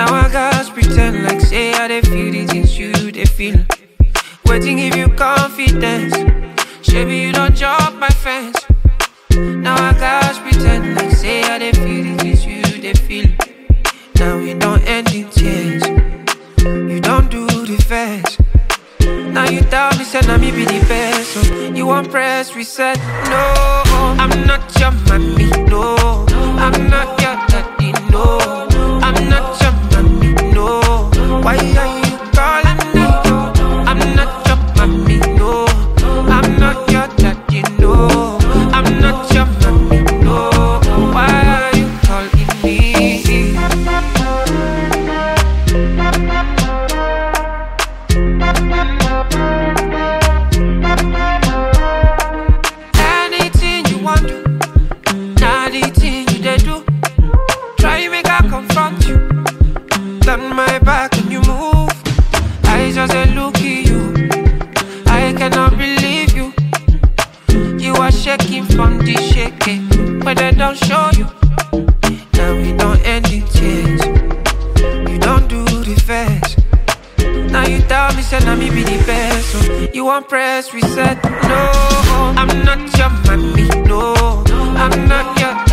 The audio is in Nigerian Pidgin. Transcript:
Now I gotta pretend like say I dey feel the things you dey feel. Waiting give you confidence. Maybe you don't jump my fence. Now I gotta pretend like say I dey feel the things you dey feel. Now we don't end in tears. You don't do the first. Now you tell me say now me be the best. So you want press reset? No, I'm not your mommy. No, I'm not your daddy. No, I'm not your mommy. No, why are you calling me? I'm not your mommy. No, I'm not your daddy. No, I'm not your mommy. No, why are you calling me? Anything you want to, not the thing you dey do. Try make I confront you. Turn my back and you move. I just a look at you. I cannot believe you. You are shaking from the shaking, but they don't show you. Now we don't end in tears. You don't do the first. Now you tell me say now me be the best. So you want press reset? No, I'm not your mommy. No, I'm not your